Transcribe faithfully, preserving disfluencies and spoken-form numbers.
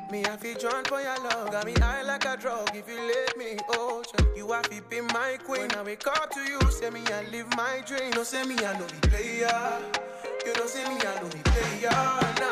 Me I feel drawn for your love, got me high like a drug. If you let me, oh, you have to be my queen. When I wake up to you, say me I live my dream. Don't say me I know the player. You don't say me I know the player. Nah.